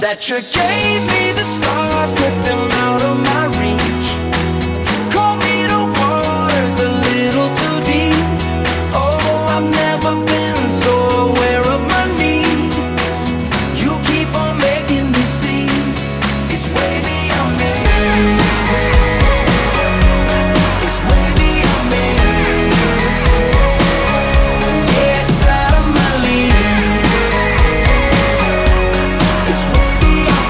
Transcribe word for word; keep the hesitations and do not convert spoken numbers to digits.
That you gave me the stars, put them